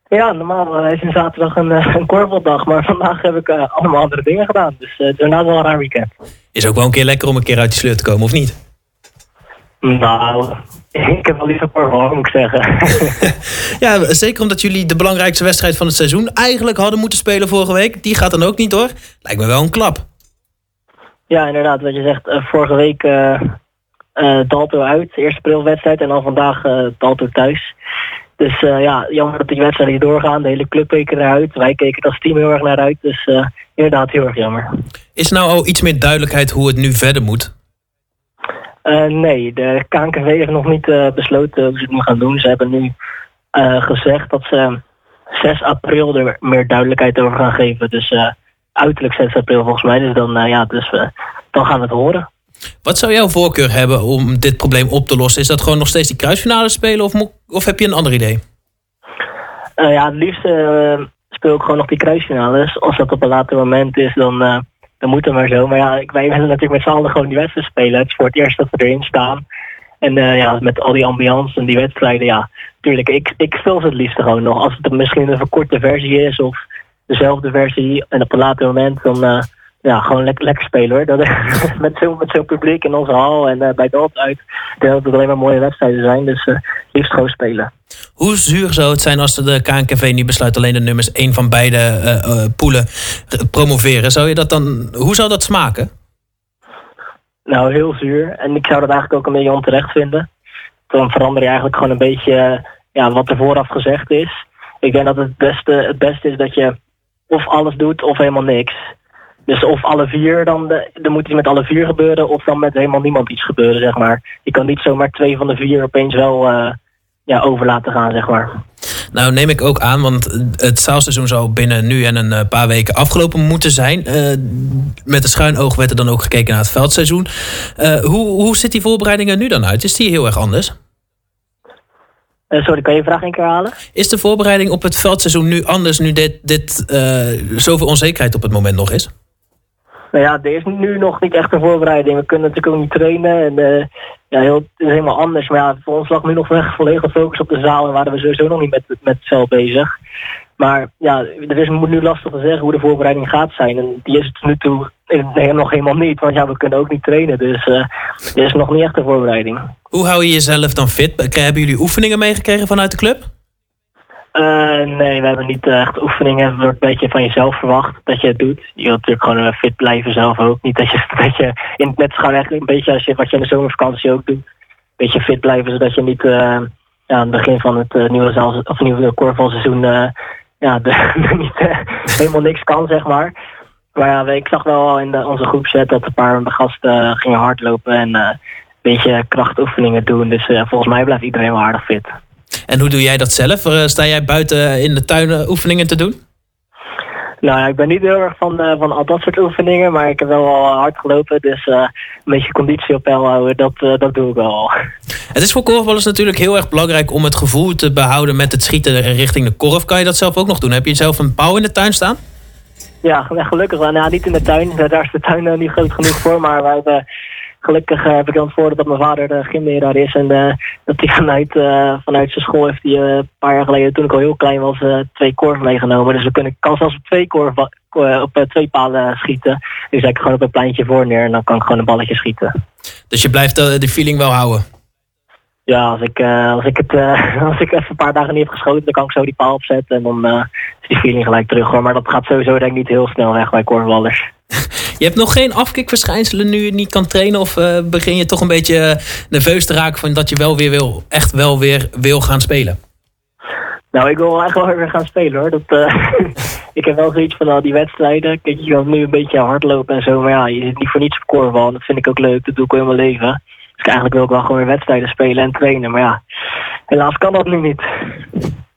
Ja, normaal is een zaterdag een korfbaldag, maar vandaag heb ik allemaal andere dingen gedaan. Dus het is inderdaad wel een raar weekend. Is ook wel een keer lekker om een keer uit die sleur te komen, of niet? Nou, ik heb wel liever korfbal, moet ik zeggen. Ja, zeker omdat jullie de belangrijkste wedstrijd van het seizoen eigenlijk hadden moeten spelen vorige week. Die gaat dan ook niet door. Lijkt me wel een klap. Ja, inderdaad, wat je zegt. Vorige week Dalto uit, de eerste prilwedstrijd. En dan vandaag Dalto thuis. Dus ja, jammer dat die wedstrijden niet doorgaan. De hele club keek eruit. Wij keken er als team heel erg naar uit. Dus inderdaad heel erg jammer. Is er nou al iets meer duidelijkheid hoe het nu verder moet? Nee, de KNKV heeft nog niet besloten hoe ze het nu gaan doen. Ze hebben nu gezegd dat ze 6 april er meer duidelijkheid over gaan geven. Dus uiterlijk 6 april volgens mij. Dus dan, dan gaan we het horen. Wat zou jouw voorkeur hebben om dit probleem op te lossen? Is dat gewoon nog steeds die kruisfinale spelen of heb je een ander idee? Ja, het liefst speel ik gewoon nog die kruisfinales. Als dat op een later moment is, dan moet het maar zo. Maar ja, wij willen natuurlijk met z'n allen gewoon die wedstrijd spelen. Het is voor het eerst dat we erin staan. En ja, met al die ambiance en die wedstrijden, ja, tuurlijk. Ik speel ze het liefst gewoon nog. Als het misschien een verkorte versie is of dezelfde versie en op een later moment, dan ja, gewoon lekker spelen hoor. Dat, met zo'n publiek in onze hal en bij Dalto uit. Ik denk dat het alleen maar mooie wedstrijden zijn. Dus liefst gewoon spelen. Hoe zuur zou het zijn als de KNKV nu besluit alleen de nummers 1 van beide poelen promoveren? Zou je dat dan, hoe zou dat smaken? Nou, heel zuur. En ik zou dat eigenlijk ook een beetje onterecht vinden. Dan verander je eigenlijk gewoon een beetje wat er vooraf gezegd is. Ik denk dat het beste is dat je of alles doet of helemaal niks. Dus of alle 4, dan moet iets met alle 4 gebeuren, of dan met helemaal niemand iets gebeuren, zeg maar. Je kan niet zomaar 2 van de 4 opeens wel over laten gaan, zeg maar. Nou, neem ik ook aan, want het zaalseizoen zou binnen nu en een paar weken afgelopen moeten zijn. Met een schuin oog werd er dan ook gekeken naar het veldseizoen. Hoe ziet die voorbereiding er nu dan uit? Is die heel erg anders? Sorry, kan je je vraag 1 keer halen? Is de voorbereiding op het veldseizoen nu anders, nu dit zoveel onzekerheid op het moment nog is? Nou ja, er is nu nog niet echt een voorbereiding. We kunnen natuurlijk ook niet trainen. En het is helemaal anders. Maar ja, voor ons lag nu nog volledig focus op de zaal. En waren we sowieso nog niet met het veld bezig. Maar ja, het is nu lastig te zeggen hoe de voorbereiding gaat zijn. En die is het nu toe nog helemaal niet. Want ja, we kunnen ook niet trainen. Dus er is nog niet echt een voorbereiding. Hoe hou je jezelf dan fit? Hebben jullie oefeningen meegekregen vanuit de club? Nee, we hebben niet echt oefeningen. Het wordt een beetje van jezelf verwacht dat je het doet. Je wilt natuurlijk gewoon fit blijven zelf ook. Niet dat je in het net gewoon echt een beetje wat je in de zomervakantie ook doet. Een beetje fit blijven, zodat je niet aan het begin van het nieuwe korfbalseizoen niet helemaal niks kan, zeg maar. Maar ja, ik zag wel al in onze groepchat dat een paar gasten gingen hardlopen en een beetje krachtoefeningen doen. Dus volgens mij blijft iedereen wel aardig fit. En hoe doe jij dat zelf? Sta jij buiten in de tuin oefeningen te doen? Nou ja, ik ben niet heel erg van al dat soort oefeningen, maar ik heb wel al hard gelopen. Dus een beetje conditie op peil houden, dat doe ik wel al. Het is voor korfballers natuurlijk heel erg belangrijk om het gevoel te behouden met het schieten richting de korf. Kan je dat zelf ook nog doen? Heb je zelf een pauw in de tuin staan? Ja, gelukkig wel. Nou, niet in de tuin. Daar is de tuin niet groot genoeg voor, maar wij hebben... Gelukkig heb ik dan het voordeel dat mijn vader de gymleraar is. En dat hij vanuit zijn school heeft hij een paar jaar geleden, toen ik al heel klein was, 2 korf meegenomen. Dus kan zelfs op 2 palen schieten. Dus ik gewoon op een pleintje voor neer en dan kan ik gewoon een balletje schieten. Dus je blijft de feeling wel houden? Ja, als ik even een paar dagen niet heb geschoten, dan kan ik zo die paal opzetten. En dan is die feeling gelijk terug hoor. Maar dat gaat sowieso denk ik niet heel snel weg bij korfballers. Je hebt nog geen afkikverschijnselen nu je niet kan trainen? Of begin je toch een beetje nerveus te raken van dat je wel weer wil gaan spelen? Nou, ik wil echt wel weer gaan spelen hoor. Ik heb wel zoiets van al die wedstrijden. Kijk, je kan nu een beetje hardlopen en zo. Maar ja, je zit niet voor niets op korfbal. Dat vind ik ook leuk. Dat doe ik al in mijn leven. Dus eigenlijk wil ik wel gewoon weer wedstrijden spelen en trainen. Maar ja, helaas kan dat nu niet.